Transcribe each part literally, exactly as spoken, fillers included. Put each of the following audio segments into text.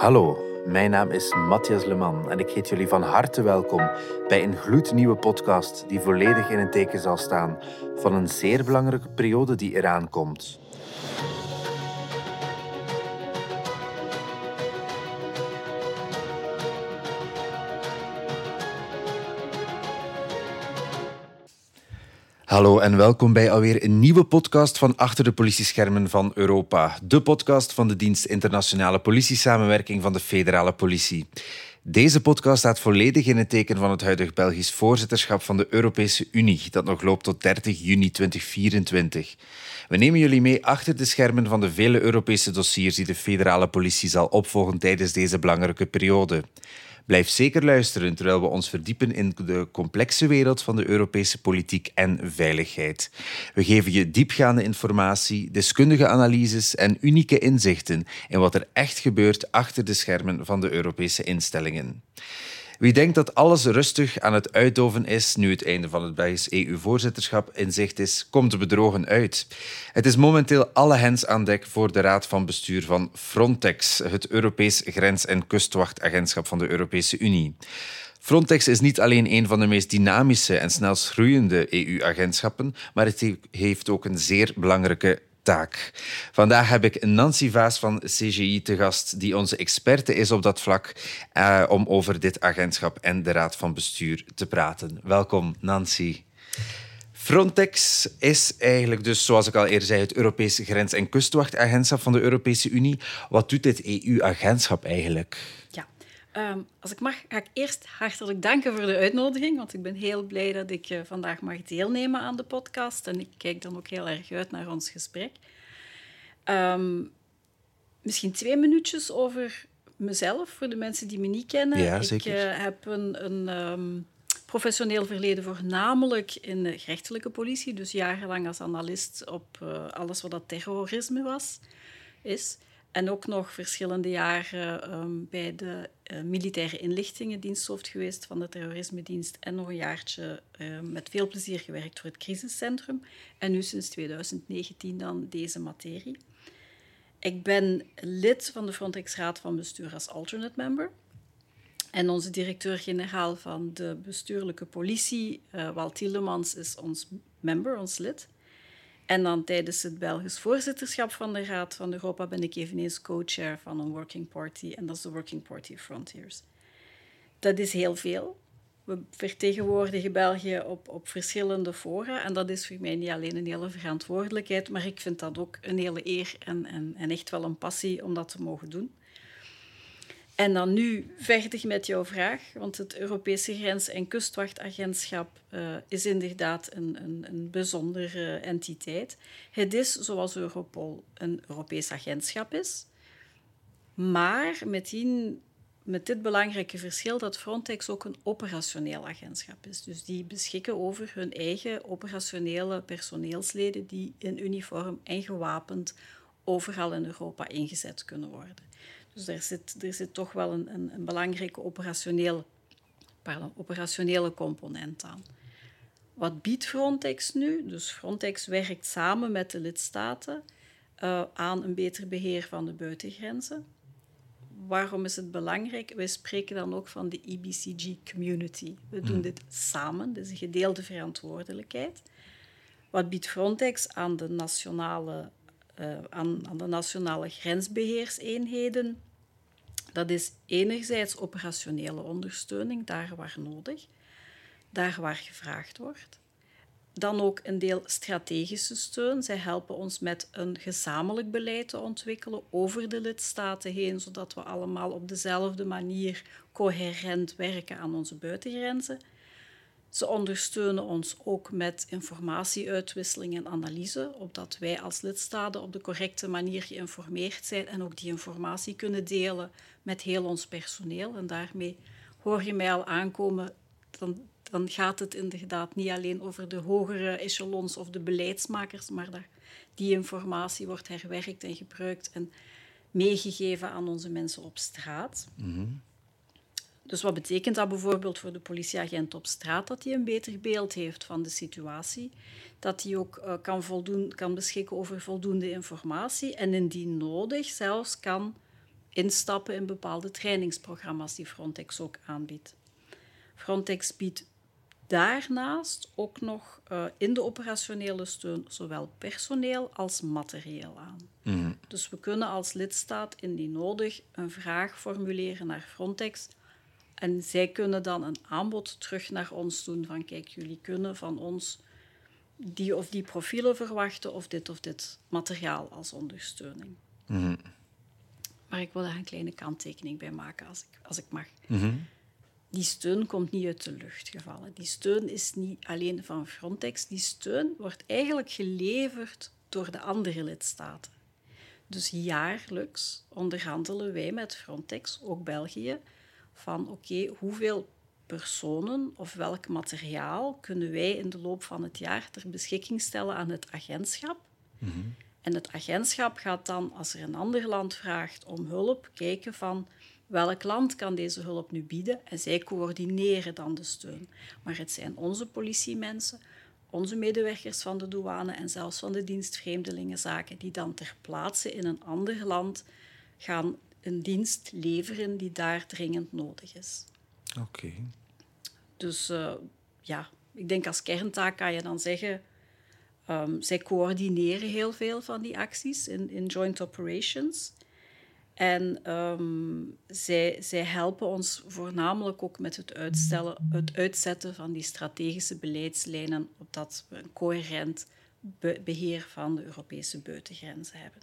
Hallo, mijn naam is Matthias Leman en ik heet jullie van harte welkom bij een gloednieuwe podcast die volledig in het teken zal staan van een zeer belangrijke periode die eraan komt. Hallo en welkom bij alweer een nieuwe podcast van Achter de Politieschermen van Europa. De podcast van de Dienst Internationale Politiesamenwerking van de Federale Politie. Deze podcast staat volledig in het teken van het huidig Belgisch voorzitterschap van de Europese Unie, dat nog loopt tot dertig juni tweeduizend vierentwintig. We nemen jullie mee achter de schermen van de vele Europese dossiers die de Federale Politie zal opvolgen tijdens deze belangrijke periode. Blijf zeker luisteren terwijl we ons verdiepen in de complexe wereld van de Europese politiek en veiligheid. We geven je diepgaande informatie, deskundige analyses en unieke inzichten in wat er echt gebeurt achter de schermen van de Europese instellingen. Wie denkt dat alles rustig aan het uitdoven is nu het einde van het Belgisch E U-voorzitterschap in zicht is, komt bedrogen uit. Het is momenteel alle hens aan dek voor de Raad van Bestuur van Frontex, het Europees Grens- en Kustwachtagentschap van de Europese Unie. Frontex is niet alleen een van de meest dynamische en snelst groeiende E U-agentschappen, maar het heeft ook een zeer belangrijke taak. Vandaag heb ik Nancy Vaas van C G I te gast, die onze experte is op dat vlak, uh, om over dit agentschap en de Raad van Bestuur te praten. Welkom, Nancy. Frontex is eigenlijk dus, zoals ik al eerder zei, het Europese Grens- en Kustwachtagentschap van de Europese Unie. Wat doet dit E U-agentschap eigenlijk? Ja, um, als ik mag, ga ik eerst hartelijk danken voor de uitnodiging, want ik ben heel blij dat ik uh, vandaag mag deelnemen aan de podcast en ik kijk dan ook heel erg uit naar ons gesprek. Um, misschien twee minuutjes over mezelf, voor de mensen die me niet kennen. Ja, ik uh, heb een, een um, professioneel verleden voornamelijk in de gerechtelijke politie, dus jarenlang als analist op uh, alles wat dat terrorisme was, is. En ook nog verschillende jaren um, bij de uh, militaire inlichtingendiensthoofd geweest van de terrorisme-dienst en nog een jaartje uh, met veel plezier gewerkt voor het crisiscentrum. En nu sinds tweeduizend negentien dan deze materie. Ik ben lid van de Frontex Raad van Bestuur als alternate member. En onze directeur-generaal van de bestuurlijke politie, uh, Walt Tielemans, is ons member, ons lid. En dan tijdens het Belgisch voorzitterschap van de Raad van Europa ben ik eveneens co-chair van een working party. En dat is de Working Party Frontiers. Dat is heel veel. We vertegenwoordigen België op, op verschillende fora. En dat is voor mij niet alleen een hele verantwoordelijkheid, maar ik vind dat ook een hele eer en, en, en echt wel een passie om dat te mogen doen. En dan nu verder met jouw vraag, want het Europese Grens- en Kustwachtagentschap uh, is inderdaad een, een, een bijzondere entiteit. Het is, zoals Europol, een Europees agentschap is, maar met, die, met dit belangrijke verschil dat Frontex ook een operationeel agentschap is. Dus die beschikken over hun eigen operationele personeelsleden die in uniform en gewapend overal in Europa ingezet kunnen worden. Dus er zit, er zit toch wel een, een, een belangrijke operationele, pardon, operationele component aan. Wat biedt Frontex nu? Dus Frontex werkt samen met de lidstaten uh, aan een beter beheer van de buitengrenzen. Waarom is het belangrijk? Wij spreken dan ook van de E B C G community. We doen dit samen, dit is een gedeelde verantwoordelijkheid. Wat biedt Frontex aan de nationale, uh, aan, aan de nationale grensbeheerseenheden? Dat is enerzijds operationele ondersteuning, daar waar nodig, daar waar gevraagd wordt. Dan ook een deel strategische steun. Zij helpen ons met een gezamenlijk beleid te ontwikkelen over de lidstaten heen, zodat we allemaal op dezelfde manier coherent werken aan onze buitengrenzen. Ze ondersteunen ons ook met informatieuitwisseling en analyse, opdat wij als lidstaten op de correcte manier geïnformeerd zijn en ook die informatie kunnen delen met heel ons personeel. En daarmee hoor je mij al aankomen, dan, dan gaat het inderdaad niet alleen over de hogere echelons of de beleidsmakers, maar dat die informatie wordt herwerkt en gebruikt en meegegeven aan onze mensen op straat. Mm-hmm. Dus wat betekent dat bijvoorbeeld voor de politieagent op straat? Dat hij een beter beeld heeft van de situatie. Dat hij ook uh, kan, voldoen, kan beschikken over voldoende informatie. En indien nodig zelfs kan instappen in bepaalde trainingsprogramma's die Frontex ook aanbiedt. Frontex biedt daarnaast ook nog uh, in de operationele steun zowel personeel als materieel aan. Mm-hmm. Dus we kunnen als lidstaat indien nodig een vraag formuleren naar Frontex en zij kunnen dan een aanbod terug naar ons doen van kijk, jullie kunnen van ons die of die profielen verwachten of dit of dit materiaal als ondersteuning. Mm-hmm. Maar ik wil daar een kleine kanttekening bij maken als ik, als ik mag. Mm-hmm. Die steun komt niet uit de lucht gevallen. Die steun is niet alleen van Frontex. Die steun wordt eigenlijk geleverd door de andere lidstaten. Dus jaarlijks onderhandelen wij met Frontex, ook België, van oké, okay, hoeveel personen of welk materiaal kunnen wij in de loop van het jaar ter beschikking stellen aan het agentschap. Mm-hmm. En het agentschap gaat dan, als er een ander land vraagt om hulp, kijken van welk land kan deze hulp nu bieden en zij coördineren dan de steun. Maar het zijn onze politiemensen, onze medewerkers van de douane en zelfs van de dienst Vreemdelingenzaken die dan ter plaatse in een ander land gaan een dienst leveren die daar dringend nodig is. Oké. Okay. Dus uh, ja, ik denk als kerntaak kan je dan zeggen, um, zij coördineren heel veel van die acties in, in joint operations. En um, zij, zij helpen ons voornamelijk ook met het, uitstellen, het uitzetten van die strategische beleidslijnen, opdat we een coherent be- beheer van de Europese buitengrenzen hebben.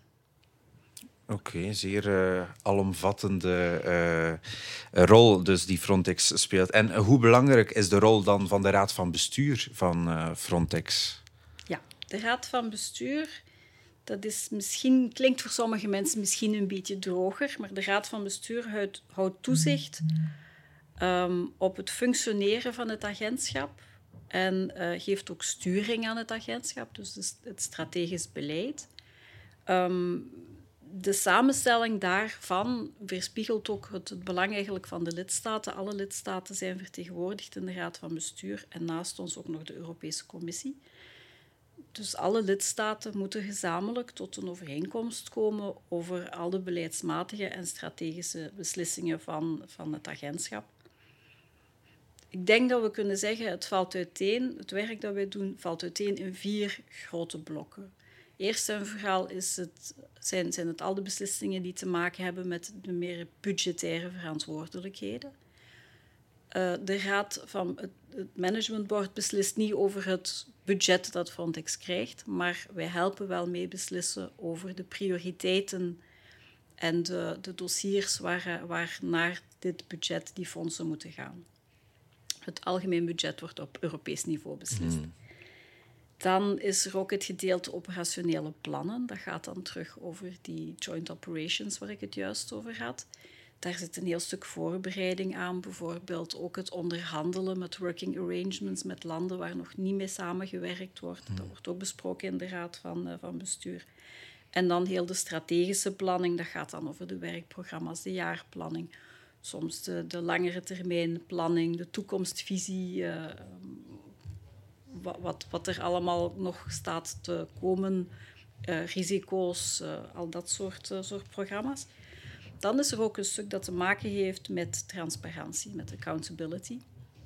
Oké, okay, zeer uh, alomvattende uh, rol dus die Frontex speelt. En uh, hoe belangrijk is de rol dan van de Raad van Bestuur van uh, Frontex? Ja, de Raad van Bestuur, dat is misschien, klinkt voor sommige mensen misschien een beetje droger, maar de Raad van Bestuur houdt, houdt toezicht um, op het functioneren van het agentschap en uh, geeft ook sturing aan het agentschap, dus het strategisch beleid. Um, De samenstelling daarvan weerspiegelt ook het, het belang eigenlijk van de lidstaten. Alle lidstaten zijn vertegenwoordigd in de Raad van Bestuur en naast ons ook nog de Europese Commissie. Dus alle lidstaten moeten gezamenlijk tot een overeenkomst komen over al de beleidsmatige en strategische beslissingen van, van het agentschap. Ik denk dat we kunnen zeggen, het valt uiteen, het werk dat wij doen, valt uiteen in vier grote blokken. Eerst en vooral is het, zijn, zijn het al de beslissingen die te maken hebben met de meer budgettaire verantwoordelijkheden. Uh, de raad van het, het managementboard beslist niet over het budget dat Frontex krijgt, maar wij helpen wel mee beslissen over de prioriteiten en de, de dossiers waar, waar naar dit budget die fondsen moeten gaan. Het algemeen budget wordt op Europees niveau beslist. Mm. Dan is er ook het gedeelte operationele plannen. Dat gaat dan terug over die joint operations waar ik het juist over had. Daar zit een heel stuk voorbereiding aan. Bijvoorbeeld ook het onderhandelen met working arrangements met landen waar nog niet mee samengewerkt wordt. Dat wordt ook besproken in de Raad van, uh, van Bestuur. En dan heel de strategische planning. Dat gaat dan over de werkprogramma's, de jaarplanning. Soms de, de langere termijn planning, de toekomstvisie. Uh, Wat, wat er allemaal nog staat te komen, uh, risico's, uh, al dat soort, uh, soort programma's. Dan is er ook een stuk dat te maken heeft met transparantie, met accountability.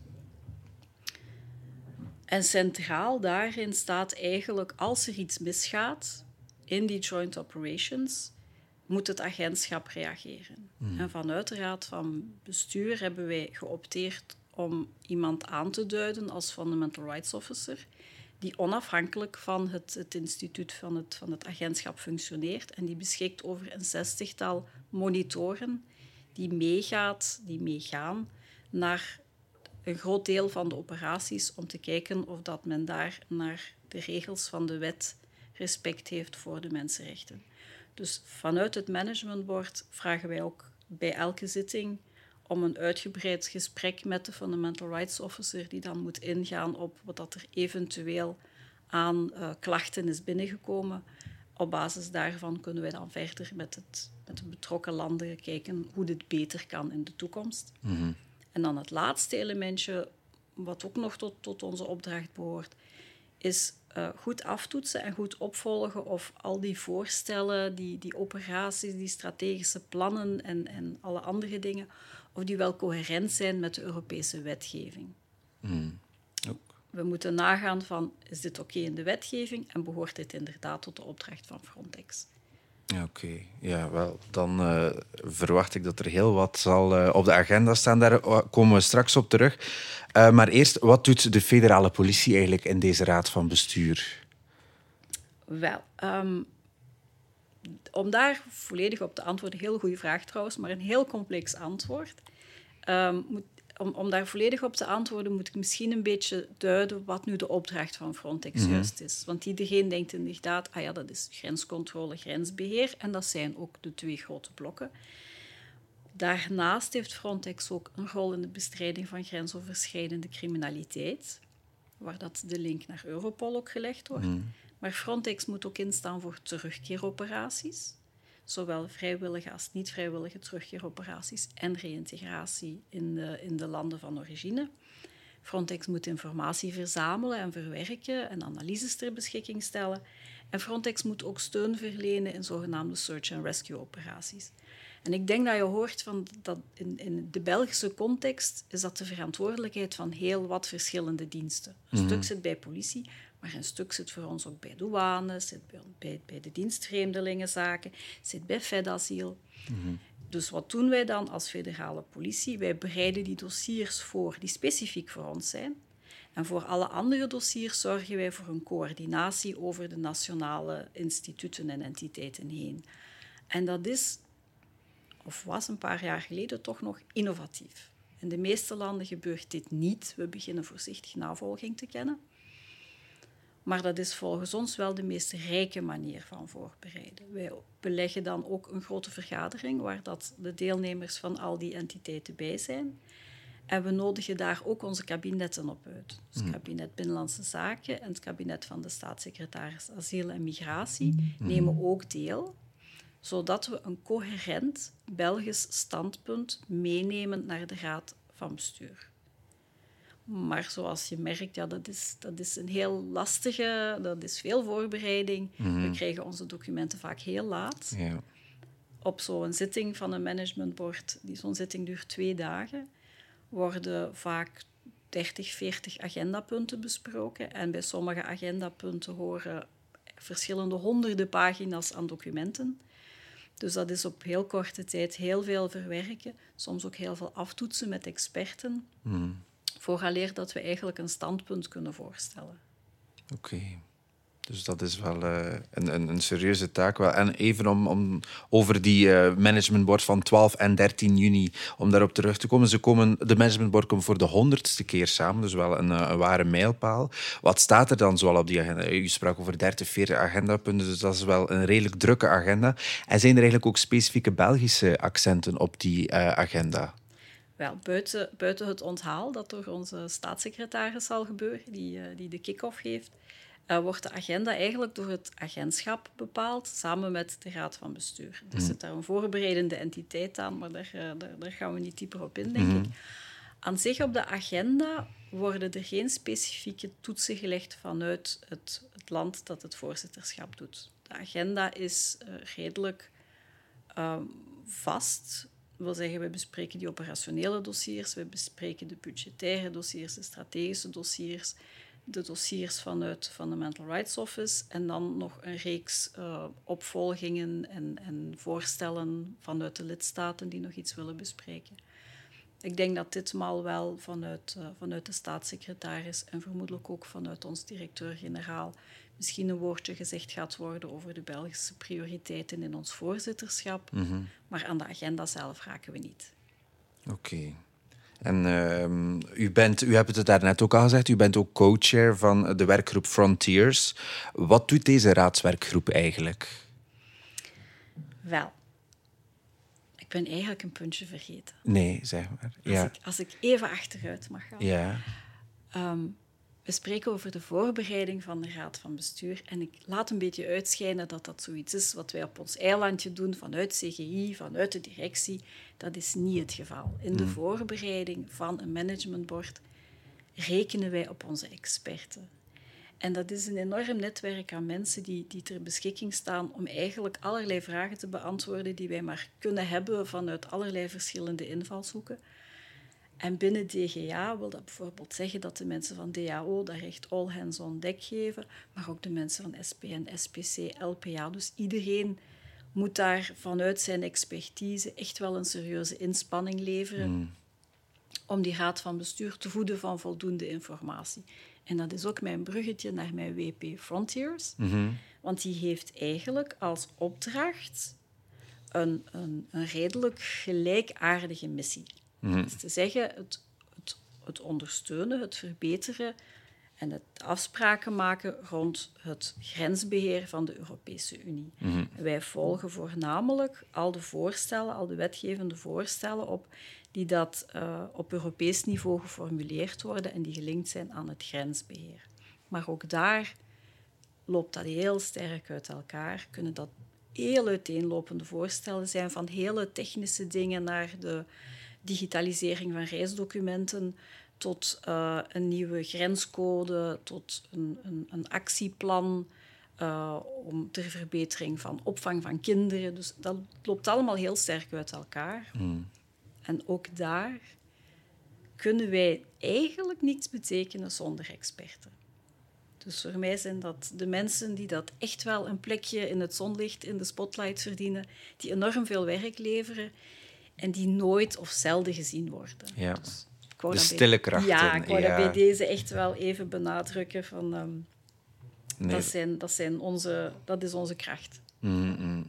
En centraal daarin staat eigenlijk, als er iets misgaat in die joint operations, moet het agentschap reageren. Mm. En vanuit de Raad van Bestuur hebben wij geopteerd om iemand aan te duiden als Fundamental Rights Officer, die onafhankelijk van het, het instituut van het, van het agentschap functioneert en die beschikt over een zestigtal monitoren die meegaat, die meegaan naar een groot deel van de operaties om te kijken of dat men daar naar de regels van de wet respect heeft voor de mensenrechten. Dus vanuit het managementboard vragen wij ook bij elke zitting om een uitgebreid gesprek met de Fundamental Rights Officer die dan moet ingaan op wat er eventueel aan uh, klachten is binnengekomen. Op basis daarvan kunnen wij dan verder met, het, met de betrokken landen kijken hoe dit beter kan in de toekomst. Mm-hmm. En dan het laatste elementje, wat ook nog tot, tot onze opdracht behoort, is uh, goed aftoetsen en goed opvolgen of al die voorstellen, die, die operaties, die strategische plannen en, en alle andere dingen, of die wel coherent zijn met de Europese wetgeving. Mm. We moeten nagaan van, is dit oké in de wetgeving en behoort dit inderdaad tot de opdracht van Frontex? Oké, okay. Ja, wel, dan uh, verwacht ik dat er heel wat zal uh, op de agenda staan. Daar komen we straks op terug. Uh, maar eerst, wat doet de federale politie eigenlijk in deze raad van bestuur? Wel, um, om daar volledig op te antwoorden, heel goede vraag trouwens, maar een heel complex antwoord. Um, moet, om, om daar volledig op te antwoorden, moet ik misschien een beetje duiden wat nu de opdracht van Frontex mm-hmm. juist is. Want iedereen denkt inderdaad, ah ja, dat is grenscontrole, grensbeheer, en dat zijn ook de twee grote blokken. Daarnaast heeft Frontex ook een rol in de bestrijding van grensoverschrijdende criminaliteit, waar dat de link naar Europol ook gelegd wordt. Mm. Maar Frontex moet ook instaan voor terugkeeroperaties, zowel vrijwillige als niet-vrijwillige terugkeeroperaties en reïntegratie in de, in de landen van origine. Frontex moet informatie verzamelen en verwerken en analyses ter beschikking stellen. En Frontex moet ook steun verlenen in zogenaamde search-and-rescue-operaties. En ik denk dat je hoort van dat in, in de Belgische context is dat de verantwoordelijkheid van heel wat verschillende diensten. Een mm-hmm. stuk zit bij politie, maar een stuk zit voor ons ook bij douane, zit bij, bij, bij de dienst vreemdelingenzaken, zit bij Fedasiel. Mm-hmm. Dus wat doen wij dan als federale politie? Wij bereiden die dossiers voor die specifiek voor ons zijn. En voor alle andere dossiers zorgen wij voor een coördinatie over de nationale instituten en entiteiten heen. En dat is, of was een paar jaar geleden, toch nog innovatief. In de meeste landen gebeurt dit niet. We beginnen voorzichtig navolging te kennen. Maar dat is volgens ons wel de meest rijke manier van voorbereiden. Wij beleggen dan ook een grote vergadering waar dat de deelnemers van al die entiteiten bij zijn. En we nodigen daar ook onze kabinetten op uit. Dus het kabinet Binnenlandse Zaken en het kabinet van de staatssecretaris Asiel en Migratie mm. nemen ook deel, zodat we een coherent Belgisch standpunt meenemen naar de Raad van Bestuur. Maar zoals je merkt, ja, dat, is, dat is een heel lastige, dat is veel voorbereiding. Mm-hmm. We krijgen onze documenten vaak heel laat. Yeah. Op zo'n zitting van een managementboard, die zo'n zitting duurt twee dagen, worden vaak dertig, veertig agendapunten besproken. En bij sommige agendapunten horen verschillende honderden pagina's aan documenten. Dus dat is op heel korte tijd heel veel verwerken, soms ook heel veel aftoetsen met experten. Mm. Vooraleer dat we eigenlijk een standpunt kunnen voorstellen. Oké. Okay. Dus dat is wel uh, een, een, een serieuze taak. Wel. En even om, om over die uh, managementboard van twaalf en dertien juni, om daarop terug te komen. Ze komen, de managementboard komt voor de honderdste keer samen, dus wel een, een ware mijlpaal. Wat staat er dan zoal op die agenda? U sprak over dertig, veertig agendapunten, dus dat is wel een redelijk drukke agenda. En zijn er eigenlijk ook specifieke Belgische accenten op die uh, agenda? Wel, buiten, buiten het onthaal dat door onze staatssecretaris zal gebeuren, die, uh, die de kick-off geeft, uh, wordt de agenda eigenlijk door het agentschap bepaald, samen met de Raad van Bestuur. Er zit daar een voorbereidende entiteit aan, maar daar, uh, daar, daar gaan we niet dieper op in, denk mm-hmm. ik. Aan zich op de agenda worden er geen specifieke toetsen gelegd vanuit het, het land dat het voorzitterschap doet. De agenda is uh, redelijk uh, vast. Dat wil zeggen, we bespreken die operationele dossiers, we bespreken de budgettaire dossiers, de strategische dossiers, de dossiers vanuit de Fundamental Rights Office en dan nog een reeks uh, opvolgingen en, en voorstellen vanuit de lidstaten die nog iets willen bespreken. Ik denk dat ditmaal wel vanuit, uh, vanuit de staatssecretaris en vermoedelijk ook vanuit ons directeur-generaal misschien een woordje gezegd gaat worden over de Belgische prioriteiten in ons voorzitterschap. Mm-hmm. Maar aan de agenda zelf raken we niet. Oké. Okay. En uh, u, bent, u hebt het daarnet ook al gezegd, u bent ook co-chair van de werkgroep Frontiers. Wat doet deze raadswerkgroep eigenlijk? Wel, ik ben eigenlijk een puntje vergeten. Nee, zeg maar. Ja. Als, ik, als ik even achteruit mag gaan. Ja. Um, We spreken over de voorbereiding van de Raad van Bestuur. En ik laat een beetje uitschijnen dat dat zoiets is wat wij op ons eilandje doen vanuit C G I, vanuit de directie. Dat is niet het geval. In de mm. voorbereiding van een managementboard rekenen wij op onze experten. En dat is een enorm netwerk aan mensen die, die ter beschikking staan om eigenlijk allerlei vragen te beantwoorden die wij maar kunnen hebben vanuit allerlei verschillende invalshoeken. En binnen D G A wil dat bijvoorbeeld zeggen dat de mensen van D A O daar echt all hands on deck geven, maar ook de mensen van S P N, S P C, L P A. Dus iedereen moet daar vanuit zijn expertise echt wel een serieuze inspanning leveren mm. om die raad van bestuur te voeden van voldoende informatie. En dat is ook mijn bruggetje naar mijn W P Frontiers, mm-hmm. want die heeft eigenlijk als opdracht een, een, een redelijk gelijkaardige missie. Mm-hmm. Dat is te zeggen, het, het, het ondersteunen, het verbeteren en het afspraken maken rond het grensbeheer van de Europese Unie. Mm-hmm. Wij volgen voornamelijk al de voorstellen, al de wetgevende voorstellen op die dat uh, op Europees niveau geformuleerd worden en die gelinkt zijn aan het grensbeheer. Maar ook daar loopt dat heel sterk uit elkaar. Kunnen dat heel uiteenlopende voorstellen zijn, van hele technische dingen naar de digitalisering van reisdocumenten, tot uh, een nieuwe grenscode, tot een, een, een actieplan uh, om ter verbetering van opvang van kinderen. Dus dat loopt allemaal heel sterk uit elkaar. Mm. En ook daar kunnen wij eigenlijk niets betekenen zonder experten. Dus voor mij zijn dat de mensen die dat echt wel een plekje in het zonlicht, in de spotlight verdienen, die enorm veel werk leveren en die nooit of zelden gezien worden. Ja. Dus de stille bij, krachten. Ja, ik wou ja. dat bij deze echt wel even benadrukken. Van, um, nee. dat, zijn, dat, zijn onze, dat is onze kracht. Mm-hmm.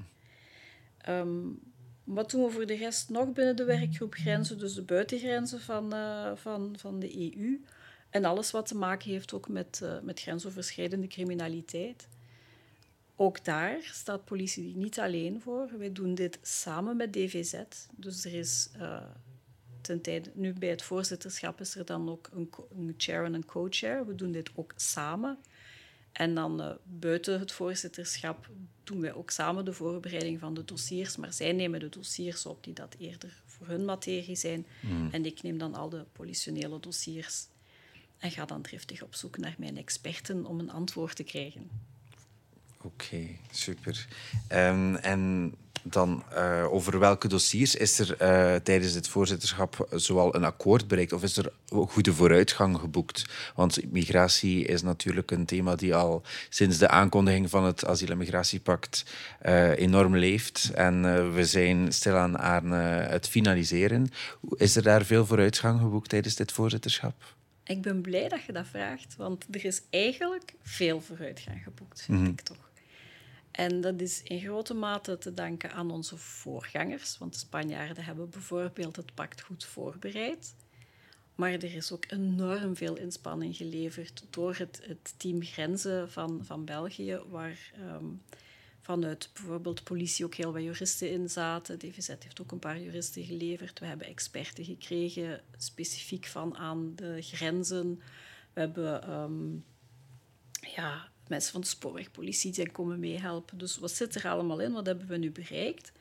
Um, wat doen we voor de rest nog binnen de werkgroep Grenzen? Dus de buitengrenzen van, uh, van, van de E U. En alles wat te maken heeft ook met, uh, met grensoverschrijdende criminaliteit. Ook daar staat politie niet alleen voor. Wij doen dit samen met D V Z. Dus er is uh, ten tijde, nu bij het voorzitterschap is er dan ook een, een chair en een co-chair. We doen dit ook samen. En dan uh, buiten het voorzitterschap doen wij ook samen de voorbereiding van de dossiers. Maar zij nemen de dossiers op die dat eerder voor hun materie zijn. Mm. En ik neem dan al de politionele dossiers en ga dan driftig op zoek naar mijn experten om een antwoord te krijgen. Oké, okay, super. Um, en dan uh, over welke dossiers is er uh, tijdens het voorzitterschap zoal een akkoord bereikt of is er goede vooruitgang geboekt? Want migratie is natuurlijk een thema die al sinds de aankondiging van het asiel- en migratiepact uh, enorm leeft en uh, we zijn stilaan aan uh, het finaliseren. Is er daar veel vooruitgang geboekt tijdens dit voorzitterschap? Ik ben blij dat je dat vraagt, want er is eigenlijk veel vooruitgang geboekt, vind mm-hmm. ik toch. En dat is in grote mate te danken aan onze voorgangers, want de Spanjaarden hebben bijvoorbeeld het pact goed voorbereid. Maar er is ook enorm veel inspanning geleverd door het, het team Grenzen van, van België, waar um, vanuit bijvoorbeeld politie ook heel wat juristen in zaten. D V Z heeft ook een paar juristen geleverd. We hebben experten gekregen, specifiek van aan de grenzen. We hebben um, ja, mensen van de spoorwegpolitie die zijn komen meehelpen. Dus wat zit er allemaal in? Wat hebben we nu bereikt?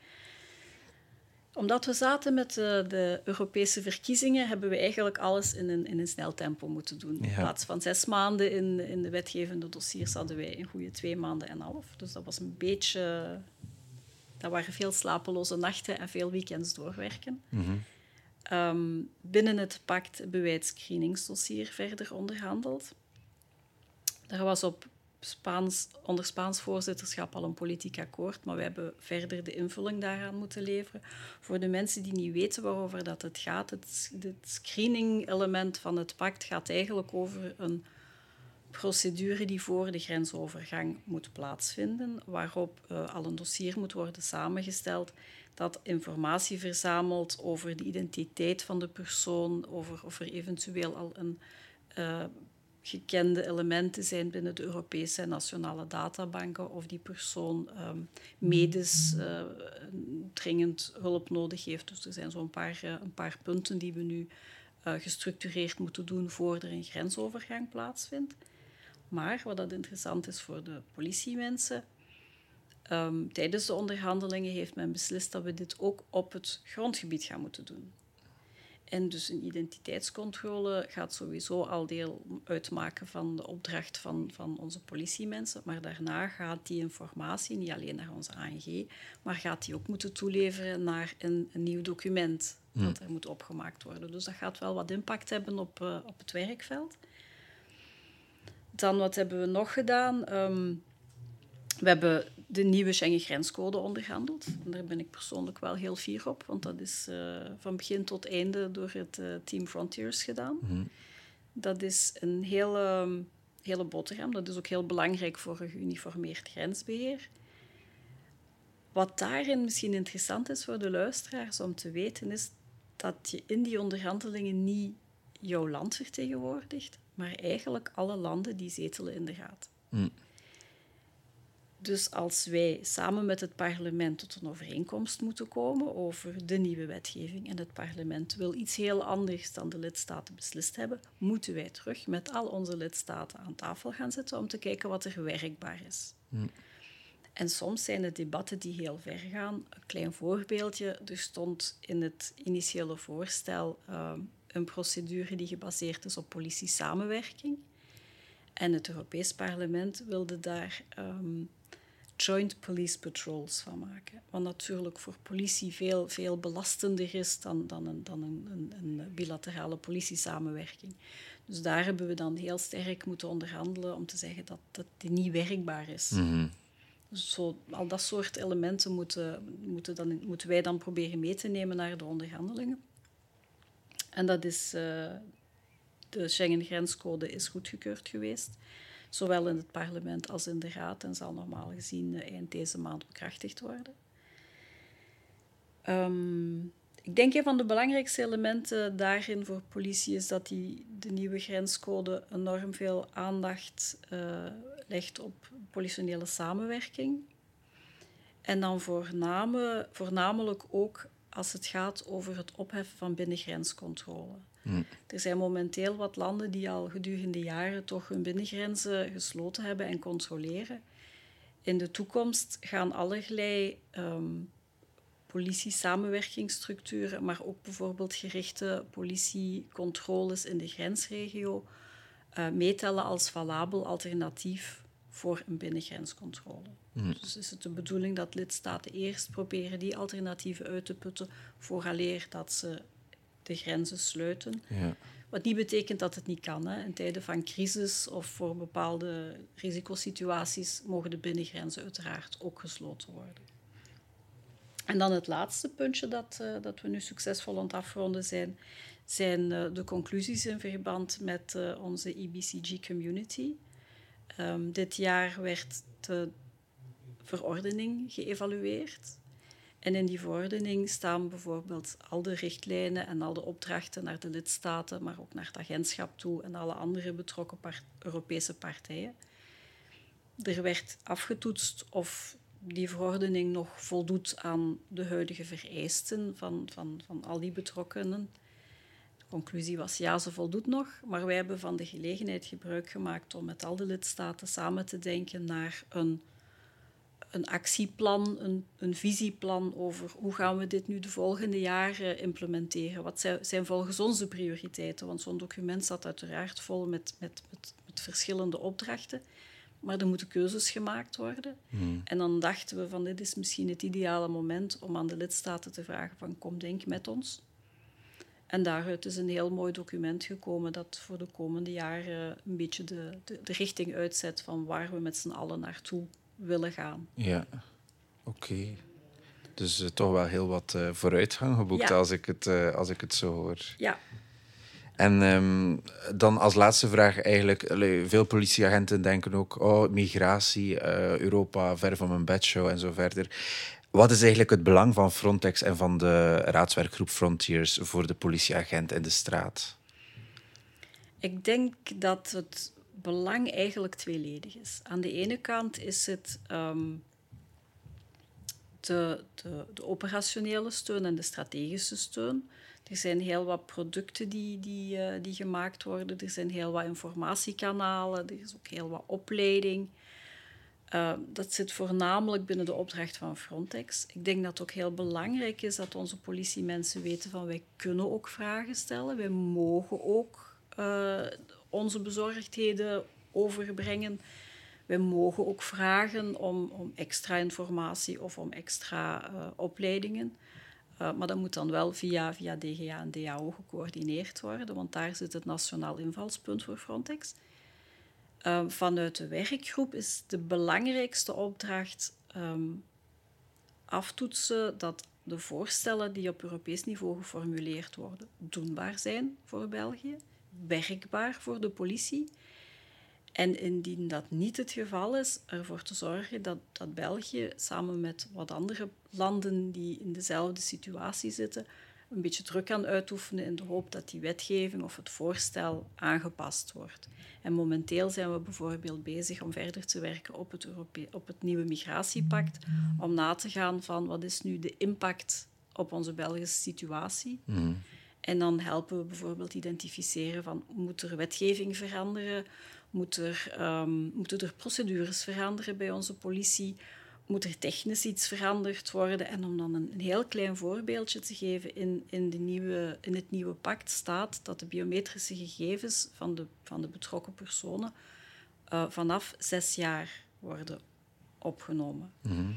Omdat we zaten met de, de Europese verkiezingen, hebben we eigenlijk alles in een, in een snel tempo moeten doen. Ja. In plaats van zes maanden in, in de wetgevende dossiers hadden wij een goede twee maanden en een half. Dus dat was een beetje... Dat waren veel slapeloze nachten en veel weekends doorwerken. Mm-hmm. Um, binnen het pact hebben wij het screeningsdossier verder onderhandeld. Er was op Spaans, onder Spaans voorzitterschap al een politiek akkoord, maar we hebben verder de invulling daaraan moeten leveren. Voor de mensen die niet weten waarover dat het gaat, het, het screening-element van het pact gaat eigenlijk over een procedure die voor de grensovergang moet plaatsvinden, waarop uh, al een dossier moet worden samengesteld dat informatie verzamelt over de identiteit van de persoon, over of er eventueel al een uh, gekende elementen zijn binnen de Europese en nationale databanken of die persoon um, medisch uh, dringend hulp nodig heeft. Dus er zijn zo'n paar, uh, een paar punten die we nu uh, gestructureerd moeten doen voor er een grensovergang plaatsvindt. Maar wat dat interessant is voor de politiemensen, um, tijdens de onderhandelingen heeft men beslist dat we dit ook op het grondgebied gaan moeten doen. En dus een identiteitscontrole gaat sowieso al deel uitmaken van de opdracht van, van onze politiemensen. Maar daarna gaat die informatie niet alleen naar onze A N G, maar gaat die ook moeten toeleveren naar een, een nieuw document dat er moet opgemaakt worden. Dus dat gaat wel wat impact hebben op, uh, op het werkveld. Dan, wat hebben we nog gedaan? Um, we hebben de nieuwe Schengen-grenscode onderhandeld. En daar ben ik persoonlijk wel heel fier op, want dat is uh, van begin tot einde door het uh, Team Frontiers gedaan. Mm-hmm. Dat is een hele, um, hele boterham. Dat is ook heel belangrijk voor een geuniformeerd grensbeheer. Wat daarin misschien interessant is voor de luisteraars om te weten, is dat je in die onderhandelingen niet jouw land vertegenwoordigt, maar eigenlijk alle landen die zetelen in de Raad. Mm. Dus als wij samen met het parlement tot een overeenkomst moeten komen over de nieuwe wetgeving en het parlement wil iets heel anders dan de lidstaten beslist hebben, moeten wij terug met al onze lidstaten aan tafel gaan zitten om te kijken wat er werkbaar is. Mm. En soms zijn het debatten die heel ver gaan. Een klein voorbeeldje, er stond in het initiële voorstel uh, een procedure die gebaseerd is op politie-samenwerking. En het Europees Parlement wilde daar um, joint police patrols van maken. Wat natuurlijk voor politie veel, veel belastender is dan, dan, een, dan een, een, een bilaterale politie-samenwerking. Dus daar hebben we dan heel sterk moeten onderhandelen om te zeggen dat dat niet werkbaar is. Mm-hmm. Dus zo, al dat soort elementen moeten, moeten, dan, moeten wij dan proberen mee te nemen naar de onderhandelingen. En dat is... Uh, de Schengen-grenscode is goedgekeurd geweest, zowel in het parlement als in de Raad, en zal normaal gezien uh, eind deze maand bekrachtigd worden. Um, ik denk een van de belangrijkste elementen daarin voor politie is dat die, de nieuwe grenscode enorm veel aandacht uh, legt op politionele samenwerking. En dan voorname, voornamelijk ook als het gaat over het opheffen van binnengrenscontrole. Hmm. Er zijn momenteel wat landen die al gedurende jaren toch hun binnengrenzen gesloten hebben en controleren. In de toekomst gaan allerlei um, politie-samenwerkingsstructuren, maar ook bijvoorbeeld gerichte politiecontroles in de grensregio uh, meetellen als valabel alternatief voor een binnengrenscontrole. Hmm. Dus is het de bedoeling dat lidstaten eerst proberen die alternatieven uit te putten vooraleer dat ze de grenzen sluiten. Ja. Wat niet betekent dat het niet kan. Hè. In tijden van crisis of voor bepaalde risicosituaties mogen de binnengrenzen uiteraard ook gesloten worden. En dan het laatste puntje dat, uh, dat we nu succesvol aan het afronden zijn, zijn uh, de conclusies in verband met uh, onze E B C G-community. Um, dit jaar werd de verordening geëvalueerd. En in die verordening staan bijvoorbeeld al de richtlijnen en al de opdrachten naar de lidstaten, maar ook naar het agentschap toe en alle andere betrokken part- Europese partijen. Er werd afgetoetst of die verordening nog voldoet aan de huidige vereisten van, van, van al die betrokkenen. De conclusie was ja, ze voldoet nog, maar wij hebben van de gelegenheid gebruik gemaakt om met al de lidstaten samen te denken naar een een actieplan, een, een visieplan over hoe gaan we dit nu de volgende jaren implementeren. Wat zijn, zijn volgens ons de prioriteiten? Want zo'n document staat uiteraard vol met, met, met, met verschillende opdrachten, maar er moeten keuzes gemaakt worden. Hmm. En dan dachten we van dit is misschien het ideale moment om aan de lidstaten te vragen van kom, denk met ons. En daaruit is een heel mooi document gekomen dat voor de komende jaren een beetje de, de, de richting uitzet van waar we met z'n allen naartoe willen gaan. Ja, oké. Okay. Dus uh, toch wel heel wat uh, vooruitgang geboekt, ja. als, ik het, uh, als ik het zo hoor. Ja. En um, dan als laatste vraag eigenlijk, allee, veel politieagenten denken ook, oh, migratie, uh, Europa, ver van mijn bedshow en zo verder. Wat is eigenlijk het belang van Frontex en van de raadswerkgroep Frontiers voor de politieagent in de straat? Ik denk dat het belang eigenlijk tweeledig is. Aan de ene kant is het um, de, de, de operationele steun en de strategische steun. Er zijn heel wat producten die, die, uh, die gemaakt worden. Er zijn heel wat informatiekanalen. Er is ook heel wat opleiding. Uh, dat zit voornamelijk binnen de opdracht van Frontex. Ik denk dat het ook heel belangrijk is dat onze politiemensen weten van wij kunnen ook vragen stellen. Wij mogen ook uh, onze bezorgdheden overbrengen. Wij mogen ook vragen om, om extra informatie of om extra uh, opleidingen. Uh, maar dat moet dan wel via, via D G A en D A O gecoördineerd worden, want daar zit het nationaal invalspunt voor Frontex. Uh, vanuit de werkgroep is de belangrijkste opdracht um, aftoetsen dat de voorstellen die op Europees niveau geformuleerd worden doenbaar zijn voor België, werkbaar voor de politie. En indien dat niet het geval is, ervoor te zorgen dat, dat België samen met wat andere landen die in dezelfde situatie zitten, een beetje druk kan uitoefenen in de hoop dat die wetgeving of het voorstel aangepast wordt. En momenteel zijn we bijvoorbeeld bezig om verder te werken op het, Europe- op het nieuwe migratiepact, om na te gaan van wat is nu de impact op onze Belgische situatie. Mm. En dan helpen we bijvoorbeeld identificeren van moet er wetgeving veranderen, moet er, um, moeten er procedures veranderen bij onze politie, moet er technisch iets veranderd worden. En om dan een, een heel klein voorbeeldje te geven, in, in, de nieuwe, in het nieuwe pact staat dat de biometrische gegevens van de, van de betrokken personen uh, vanaf zes jaar worden opgenomen. Mm-hmm.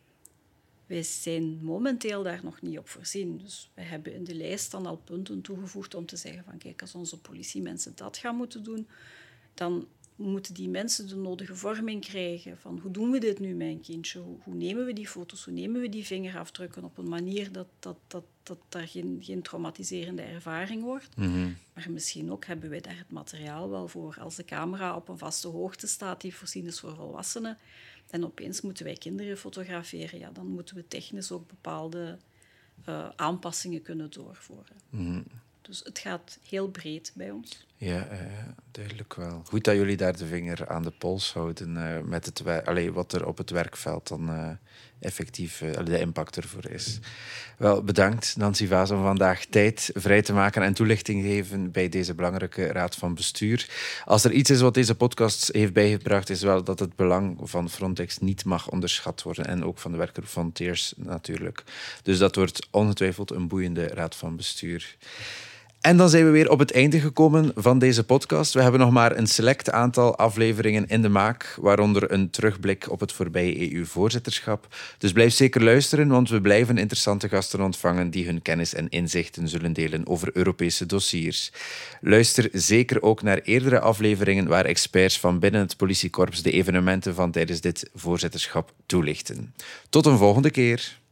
Wij zijn momenteel daar nog niet op voorzien. Dus we hebben in de lijst dan al punten toegevoegd om te zeggen van kijk, als onze politiemensen dat gaan moeten doen, dan moeten die mensen de nodige vorming krijgen van hoe doen we dit nu, mijn kindje? Hoe, hoe nemen we die foto's? Hoe nemen we die vingerafdrukken op een manier dat dat, dat, dat daar geen, geen traumatiserende ervaring wordt? Mm-hmm. Maar misschien ook hebben wij daar het materiaal wel voor. Als de camera op een vaste hoogte staat die voorzien is voor volwassenen en opeens moeten wij kinderen fotograferen, ja, dan moeten we technisch ook bepaalde uh, aanpassingen kunnen doorvoeren. Mm-hmm. Dus het gaat heel breed bij ons. Ja, uh, duidelijk wel. Goed dat jullie daar de vinger aan de pols houden uh, met het wer- Allee, wat er op het werkveld dan uh, effectief uh, de impact ervoor is. Wel, bedankt Nancy Vaas om vandaag tijd vrij te maken en toelichting te geven bij deze belangrijke raad van bestuur. Als er iets is wat deze podcast heeft bijgebracht, is wel dat het belang van Frontex niet mag onderschat worden en ook van de werkgroep Frontiers natuurlijk. Dus dat wordt ongetwijfeld een boeiende raad van bestuur. En dan zijn we weer op het einde gekomen van deze podcast. We hebben nog maar een select aantal afleveringen in de maak, waaronder een terugblik op het voorbije E U-voorzitterschap. Dus blijf zeker luisteren, want we blijven interessante gasten ontvangen die hun kennis en inzichten zullen delen over Europese dossiers. Luister zeker ook naar eerdere afleveringen waar experts van binnen het politiekorps de evenementen van tijdens dit voorzitterschap toelichten. Tot een volgende keer.